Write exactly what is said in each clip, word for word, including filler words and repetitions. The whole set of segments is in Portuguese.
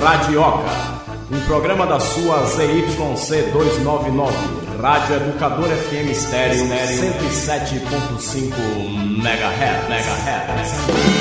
Radioca, um programa da sua Z Y C duzentos e noventa e nove, Rádio Educador F M Estéreo cento e sete ponto cinco megahertz.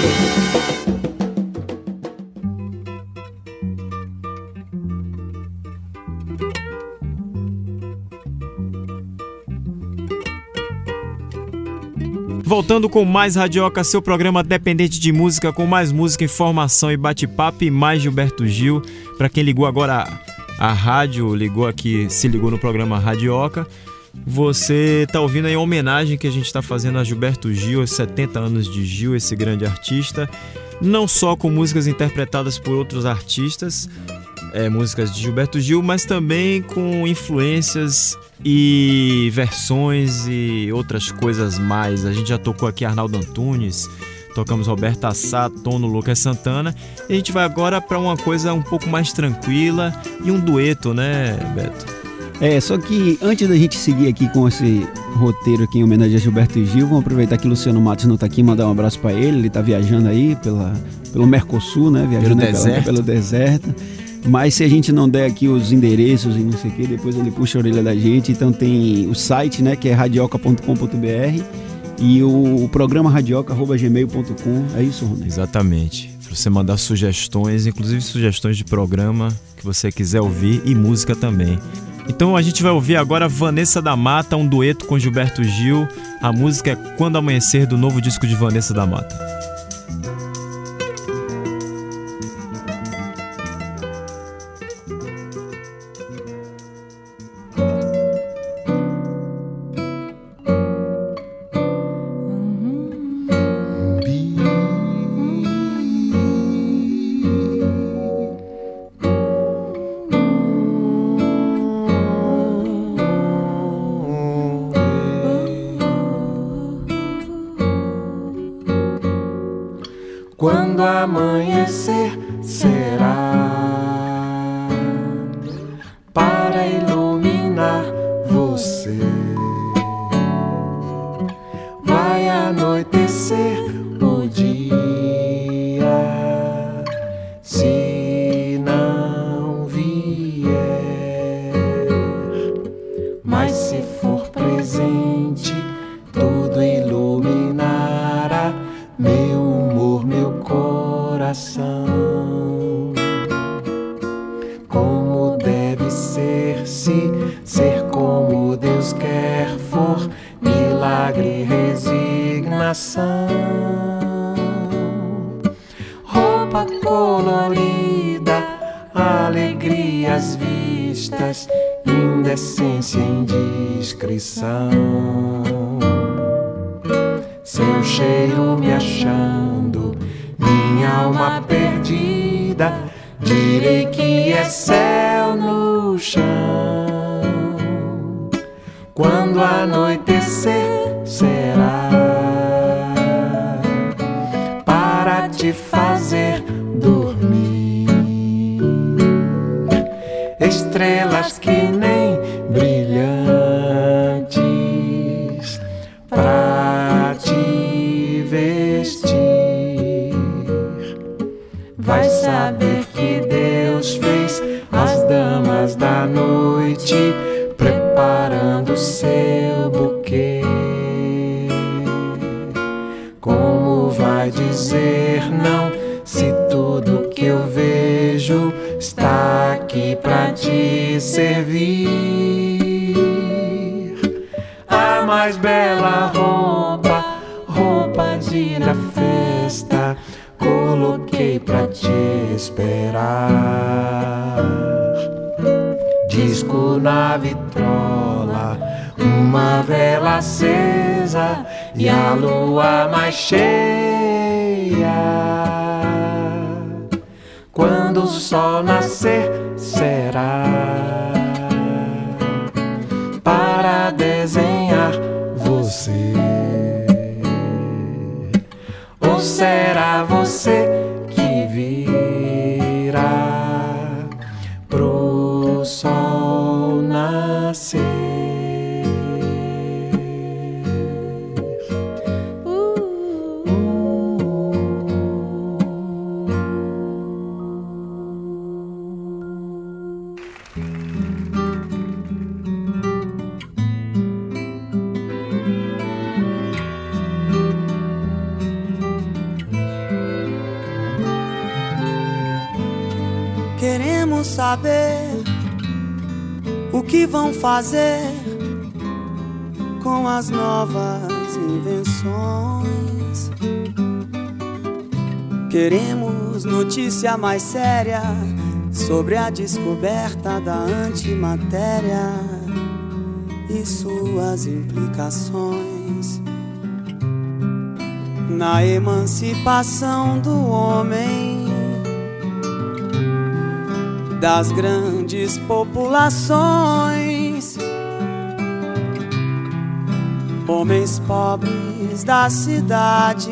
Voltando com mais Radioca, seu programa dependente de música, com mais música, informação e bate-papo e mais Gilberto Gil. Para quem ligou agora a rádio, ligou aqui, se ligou no programa Radioca, você tá ouvindo aí a homenagem que a gente está fazendo a Gilberto Gil, aos setenta anos de Gil, esse grande artista, não só com músicas interpretadas por outros artistas, é, músicas de Gilberto Gil, mas também com influências e versões e outras coisas mais. A gente já tocou aqui Arnaldo Antunes, tocamos Roberto Assá, Tono, Lucas Santana, e a gente vai agora para uma coisa um pouco mais tranquila e um dueto, né, Beto? É, só que antes da gente seguir aqui com esse roteiro aqui em homenagem a Gilberto Gil, vamos aproveitar que o Luciano Matos não tá aqui, mandar um abraço para ele. Ele tá viajando aí pela, pelo Mercosul, né? Viajando pelo deserto. Pelo, pelo deserto. Mas se a gente não der aqui os endereços e não sei o que, depois ele puxa a orelha da gente. Então tem o site, né, que é radioca ponto com ponto b r, e o, o programa radioca arroba gmail ponto com. É isso, Rony? Exatamente. Para você mandar sugestões, inclusive sugestões de programa que você quiser ouvir e música também. Então a gente vai ouvir agora Vanessa da Mata, um dueto com Gilberto Gil. A música é Quando Amanhecer, do novo disco de Vanessa da Mata. Quando amanhecer será para iluminar você. Vai anoitecer o dia, se não vier, mas se for presente, tudo iluminará meu humor, meu coração. Como deve ser, se ser como Deus quer for, milagre e resignação. Roupa colorida, alegrias vistas, indecência e indiscrição. Seu cheiro me achando, minha alma perdida, direi que é céu no chão. Quando anoitecer será para te fazer dormir. Estrelas que nem brilhantes pra te vestir. Vai saber que Deus fez as damas da noite, preparando seu buquê. Como vai dizer não, se tudo que eu vejo está aqui pra te servir? A mais bela roupa, roupa de ir à festa, coloquei pra te esperar. Disco na vitrola, uma vela acesa e a lua mais cheia. Quando o sol nascer será para desenhar você. Ou será você que virá pro sol nascer? Uh, uh. Queremos saber o que vão fazer com as novas invenções. Queremos notícia mais séria sobre a descoberta da antimatéria e suas implicações na emancipação do homem das grandes populações, homens pobres das cidades,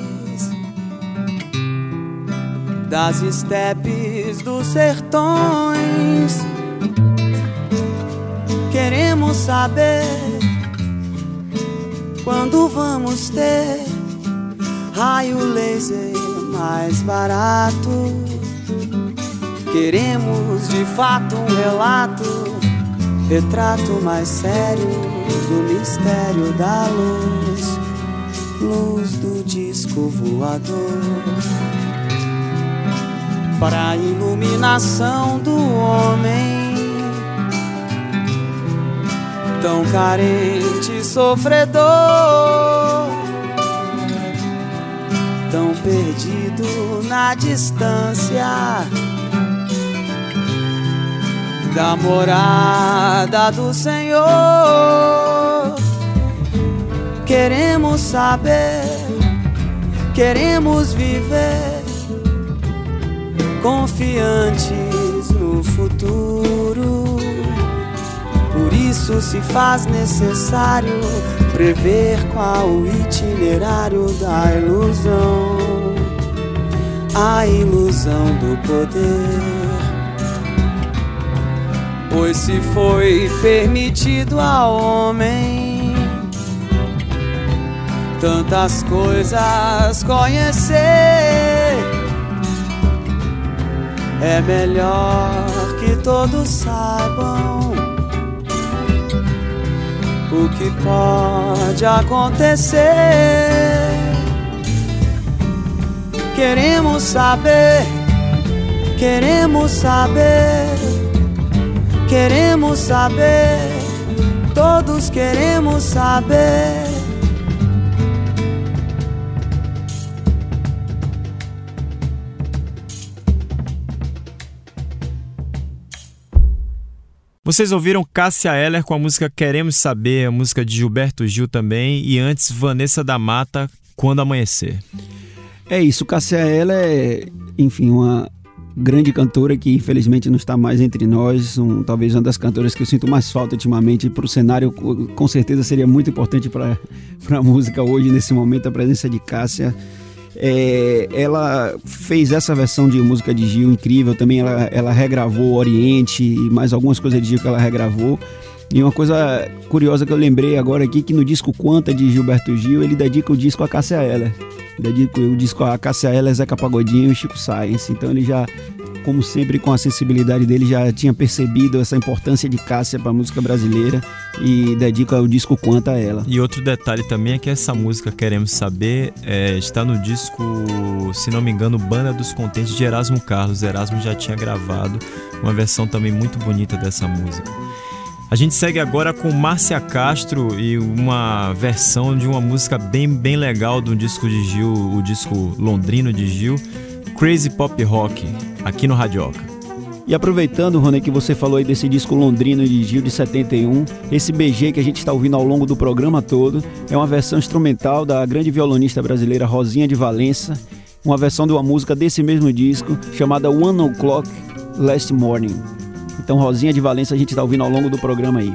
das estepes dos sertões. Queremos saber quando vamos ter raio laser mais barato. Queremos de fato um relato, retrato mais sério do mistério da luz, luz do disco voador, para a iluminação do homem tão carente e sofredor, tão perdido na distância da morada do Senhor. Queremos saber, queremos viver confiantes no futuro. Por isso se faz necessário prever qual o itinerário da ilusão, a ilusão do poder. Pois se foi permitido ao homem tantas coisas conhecer, é melhor que todos saibam o que pode acontecer. Queremos saber, queremos saber, queremos saber, todos queremos saber. Vocês ouviram Cássia Eller com a música Queremos Saber, a música de Gilberto Gil também, e antes Vanessa da Mata, Quando Amanhecer. É isso, Cássia Eller é, enfim, uma grande cantora que infelizmente não está mais entre nós, um, talvez uma das cantoras que eu sinto mais falta ultimamente para o cenário. Com certeza seria muito importante para a música hoje, nesse momento, a presença de Cássia. É, ela fez essa versão de música de Gil incrível, também ela, ela regravou Oriente e mais algumas coisas de Gil que ela regravou. E uma coisa curiosa que eu lembrei agora aqui, que no disco Quanta de Gilberto Gil, ele dedica o disco a Cássia Eller. Dedica o disco a Cássia Eller, Zeca Pagodinho e Chico Sainz. Então ele já, como sempre, com a sensibilidade dele, já tinha percebido essa importância de Cássia para a música brasileira e dedica o disco Quanta a ela. E outro detalhe também é que essa música Queremos Saber é, está no disco, se não me engano, Banda dos Contentes de Erasmo Carlos. Erasmo já tinha gravado uma versão também muito bonita dessa música. A gente segue agora com Márcia Castro e uma versão de uma música bem, bem legal do disco de Gil, o disco londrino de Gil, Crazy Pop Rock, aqui no Radioca. E aproveitando, Rony, que você falou aí desse disco londrino de Gil de setenta e um, esse B G que a gente está ouvindo ao longo do programa todo é uma versão instrumental da grande violonista brasileira Rosinha de Valença, uma versão de uma música desse mesmo disco chamada One O'Clock Last Morning. Então, Rosinha de Valença a gente está ouvindo ao longo do programa aí.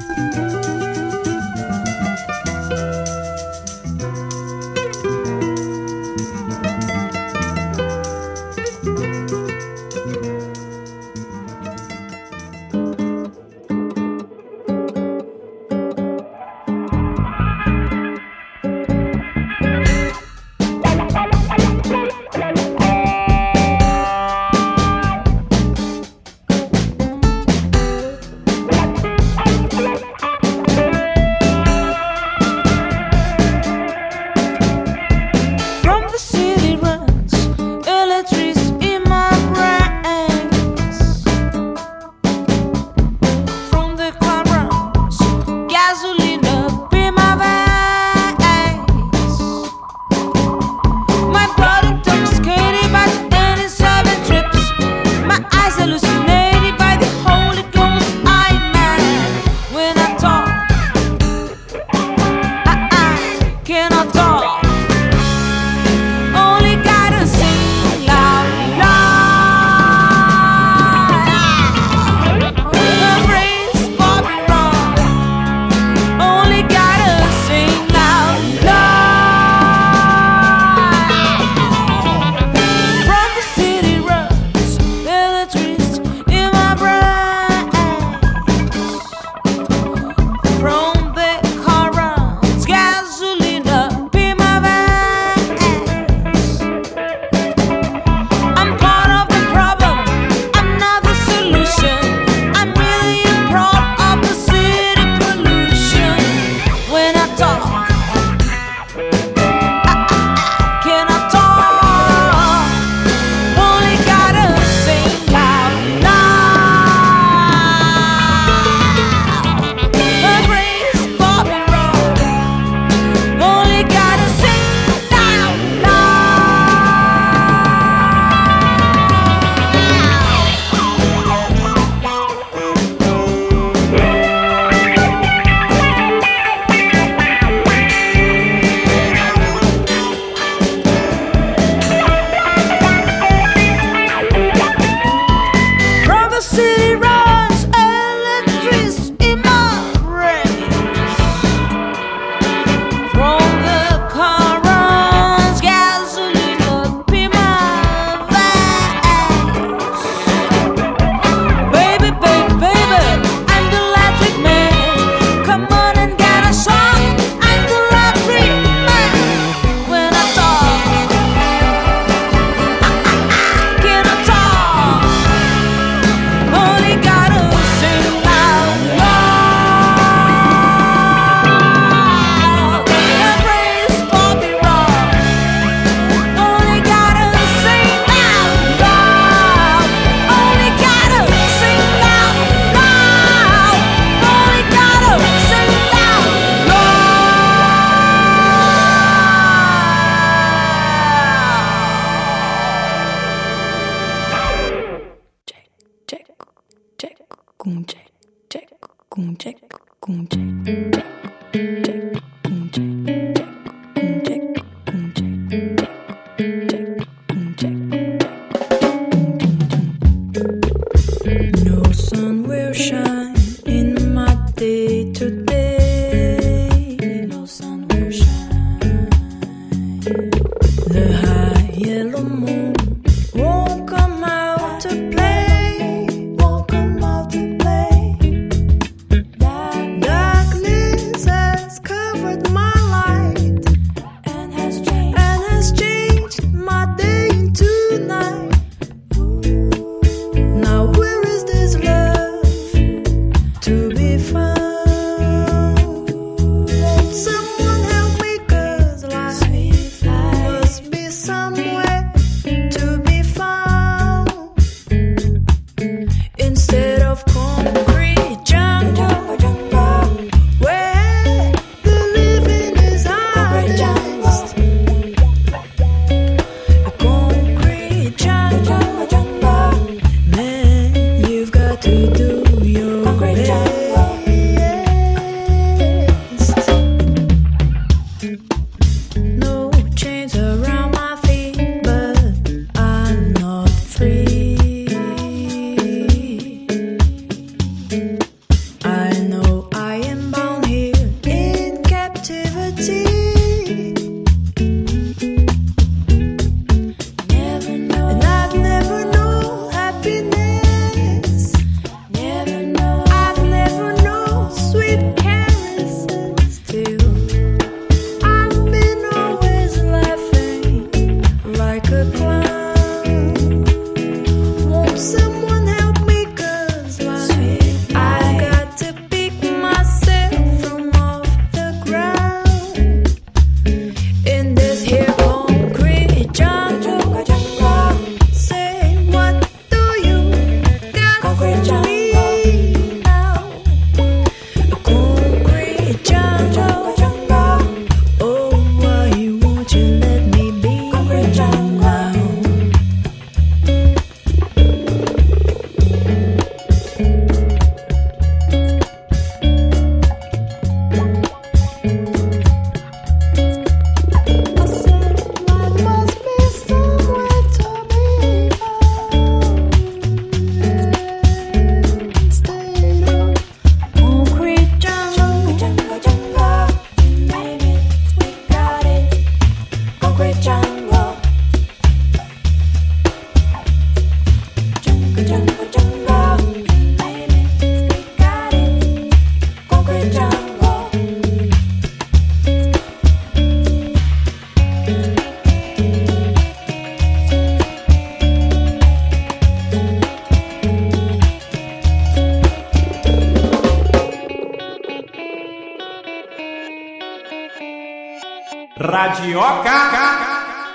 Radioca.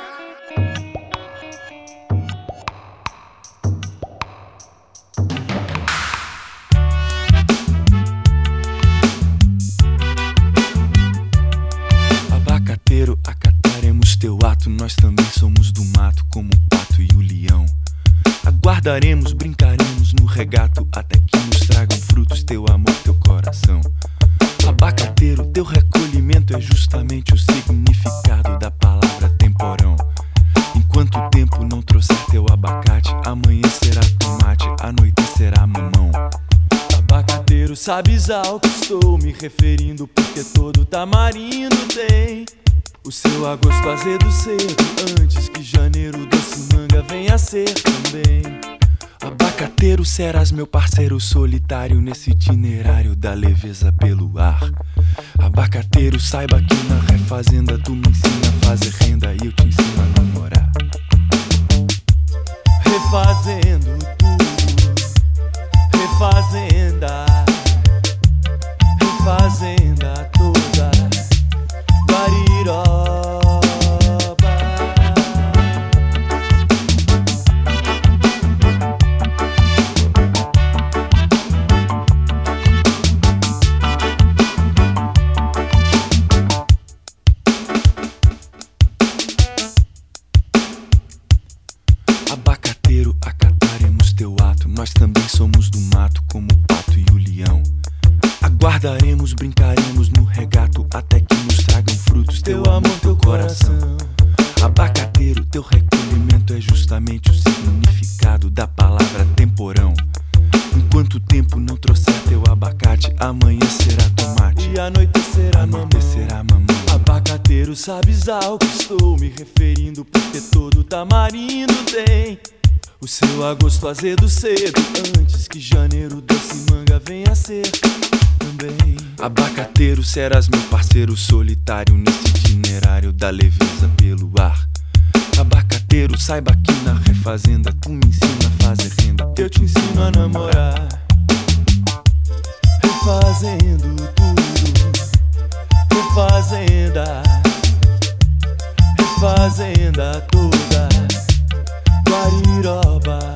Abacateiro, acataremos teu ato. Nós também somos do mato, como o pato e o leão. Aguardaremos, brincaremos no regato, até que nos tragam frutos teu amor, teu coração. Abacateiro, teu recolhimento é justamente o significado da palavra temporão. Enquanto o tempo não trouxer teu abacate, amanhã será tomate, a noite será mamão. Abacateiro, sabes ao que estou me referindo, porque todo tamarindo tem o seu agosto azedo cedo, antes que janeiro doce manga venha a ser também. Abacateiro, serás meu parceiro solitário nesse itinerário da leveza pelo ar. Abacateiro, saiba que na refazenda tu me ensina a fazer renda e eu te ensino a namorar. Refazendo tudo, refazenda, refazenda toda, Guariroba. Abacateiro, acataremos nós também somos do mato, como o pato e o leão. Aguardaremos, brincaremos no regato até que nos tragam frutos teu amor, teu coração. Abacateiro, teu recolhimento é justamente o significado da palavra temporão. Enquanto o tempo não trouxer teu abacate, amanhã será tomate e anoitecerá, anoitecerá mamão. Abacateiro, sabes ao que estou me referindo, porque todo tamarindo tem o seu agosto azedo cedo, antes que janeiro doce manga venha a ser também. Abacateiro, serás meu parceiro solitário nesse itinerário da leveza pelo ar. Abacateiro, saiba que na refazenda tu me ensina a fazer renda, eu te ensino a namorar. Refazendo tudo, refazenda, refazenda toda, Guariroba.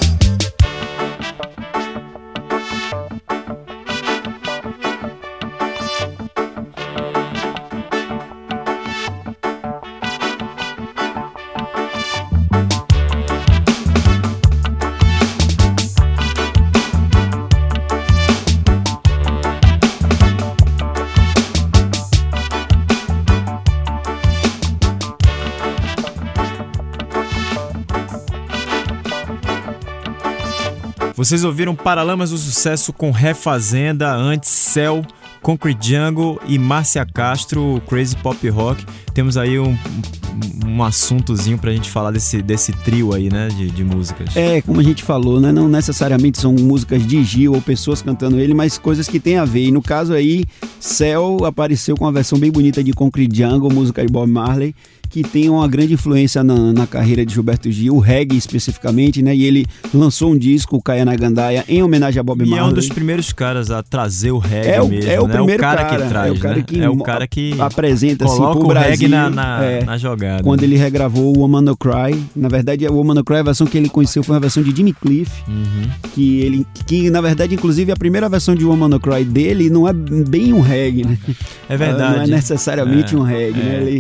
Vocês ouviram Paralamas do Sucesso com Refazenda, antes Céu, Concrete Jungle e Márcia Castro, Crazy Pop Rock. Temos aí um, um, um assuntozinho pra gente falar desse, desse trio aí, né, de, de músicas. É, como a gente falou, né, não necessariamente são músicas de Gil ou pessoas cantando ele, mas coisas que tem a ver. E no caso aí, Céu apareceu com uma versão bem bonita de Concrete Jungle, música de Bob Marley, que tem uma grande influência na, na carreira de Gilberto Gil, o reggae especificamente, né? E ele lançou um disco, o Kaya na Gandaia, em homenagem a Bob Marley. E é um dos primeiros caras a trazer o reggae é o, mesmo, é o né? primeiro é o cara, cara que traz, é o cara né? que é o cara que apresenta assim coloca pro o Brasil, reggae na, na, é, na jogada. Quando ele regravou o Woman No Cry, na verdade a Woman No Cry, a versão que ele conheceu foi uma versão de Jimmy Cliff, uhum. que ele, que na verdade inclusive a primeira versão de Woman No Cry dele não é bem um reggae, né? É verdade. Não é necessariamente é, um reggae, é. né? Ele,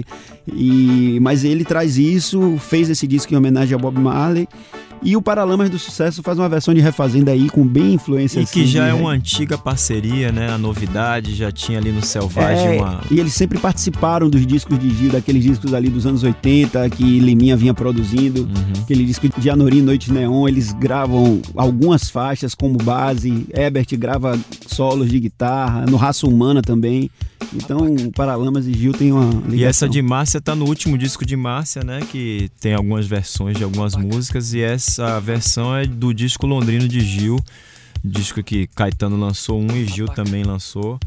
e, mas ele traz isso, fez esse disco em homenagem a Bob Marley. E o Paralamas do Sucesso faz uma versão de Refazenda aí com bem influência. E assim, que já é reggae. uma antiga parceria, né? A novidade já tinha ali no Selvagem é, uma... E eles sempre participaram dos discos de Gil, daqueles discos ali dos anos oitenta que Liminha vinha produzindo. Uhum. Aquele disco de Anorim, Noite Neon, eles gravam algumas faixas como base. Herbert grava solos de guitarra, no Raça Humana também. Então, Paralamas e Gil tem uma ligação. E essa de Márcia tá no último disco de Márcia, né? Que tem algumas versões de algumas músicas. E essa versão é do disco Londrino de Gil. Disco que Caetano lançou um e Gil também lançou.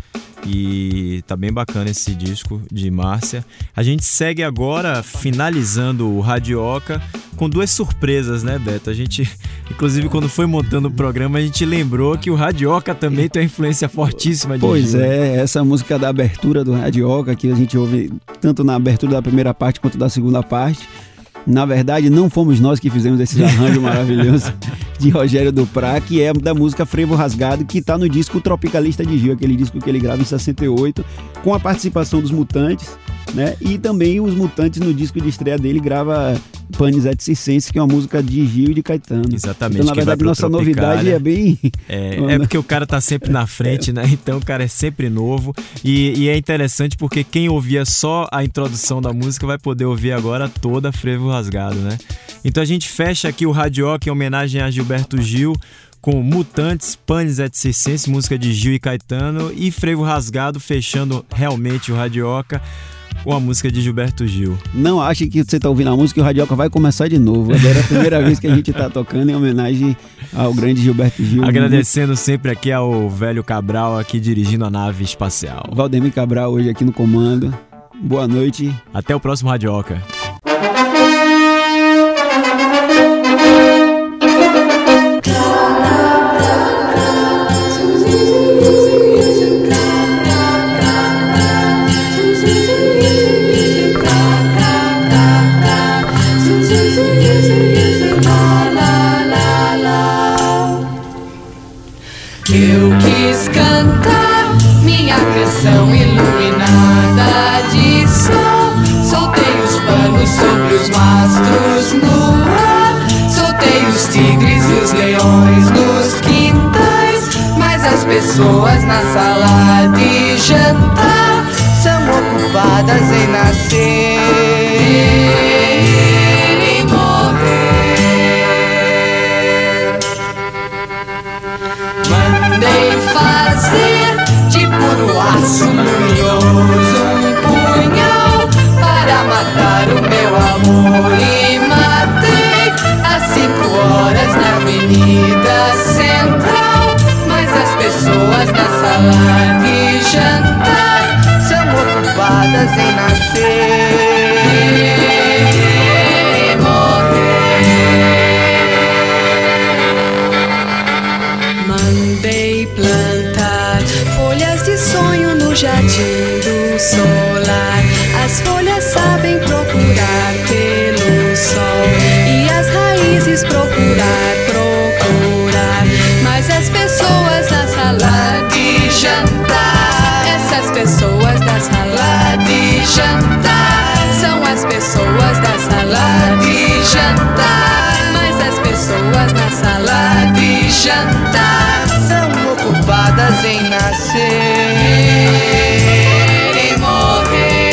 E tá bem bacana esse disco de Márcia. A gente segue agora, finalizando o Radioca, com duas surpresas, né, Beto? A gente, inclusive, quando foi montando o programa, a gente lembrou que o Radioca também tem uma influência fortíssima de Pois Gil. é, essa música da abertura do Radioca, que a gente ouve tanto na abertura da primeira parte quanto da segunda parte. Na verdade, não fomos nós que fizemos esse arranjo maravilhoso de Rogério Duprá, que é da música Frevo Rasgado, que está no disco Tropicalista de Gil, aquele disco que ele grava em sessenta e oito, com a participação dos Mutantes, né? E também os Mutantes no disco de estreia dele grava Panis et Circenses, que é uma música de Gil e de Caetano. Exatamente. Então, na verdade, nossa novidade é bem... É, é porque o cara tá sempre na frente, né? Então o cara é sempre novo. E, e é interessante porque quem ouvia só a introdução da música vai poder ouvir agora toda Frevo Rasgado, né? Então a gente fecha aqui o Radioca em homenagem a Gilberto Gil, com Mutantes, Panis et Circenses, música de Gil e Caetano, e Frevo Rasgado fechando realmente o Radioca com a música de Gilberto Gil. Não ache que você está ouvindo a música e o Radioca vai começar de novo. Agora é a primeira vez que a gente está tocando em homenagem ao grande Gilberto Gil. Agradecendo sempre aqui ao velho Cabral aqui dirigindo a nave espacial. Valdemir Cabral hoje aqui no comando. Boa noite. Até o próximo Radioca. Eu quis cantar minha canção iluminada de sol. Soltei os panos sobre os mastros no ar. Soltei os tigres e os os leões nos quintais, mas as pessoas na sala de jantar são ocupadas em nascer e morrer. Mandei fazer de puro aço luminoso um punhal para matar o meu amor, e matei às cinco horas na Avenida Central, mas as pessoas na sala de jantar são ocupadas em nascer e morrer. Mandei plantar folhas de sonho no jardim do solar. As folhas sabem procurar pelo sol e as raízes procurar, procurar. Mas as pessoas na sala de jantar, essas pessoas da sala de jantar, são as pessoas da sala de jantar. Mas as pessoas na sala de jantar são ocupadas em nascer e morrer.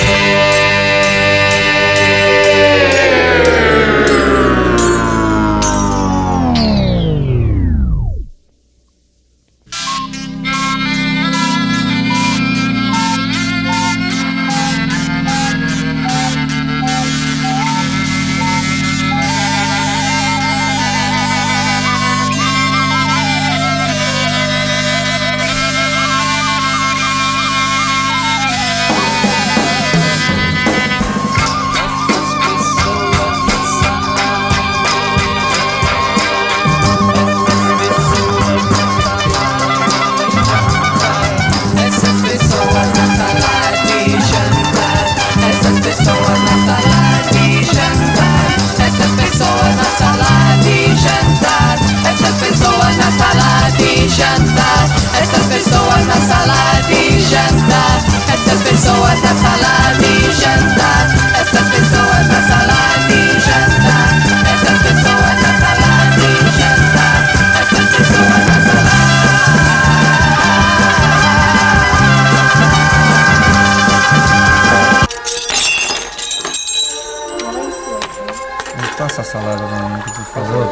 Passa a salada pra mim, por favor.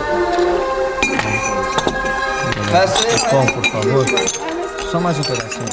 Pão, por favor. Só mais um pedacinho.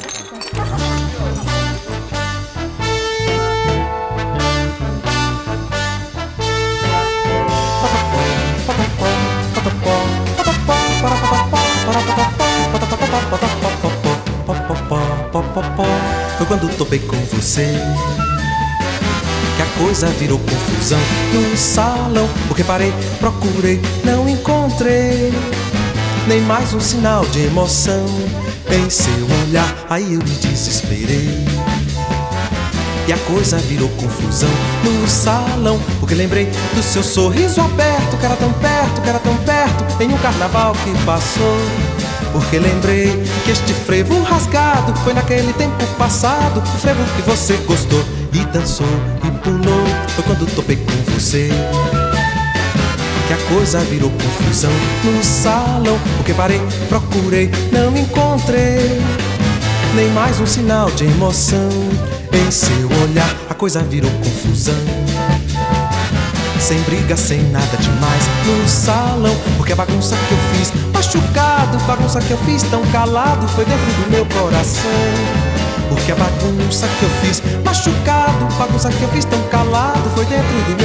Foi quando topei com você que a coisa virou confusão no salão, porque parei, procurei, não encontrei nem mais um sinal de emoção em seu olhar. Aí eu me desesperei e a coisa virou confusão no salão, porque lembrei do seu sorriso aberto, que era tão perto, que era tão perto, em um carnaval que passou. Porque lembrei que este frevo rasgado foi naquele tempo passado, o frevo que você gostou e dançou e pulou. Foi quando topei com você que a coisa virou confusão no salão, porque parei, procurei, não encontrei nem mais um sinal de emoção em seu olhar. A coisa virou confusão, sem briga, sem nada demais no salão, porque a bagunça que eu fiz machucado, bagunça que eu fiz tão calado, foi dentro do meu coração. Porque a bagunça que eu fiz machucado, bagunça que eu fiz tão calado, foi dentro do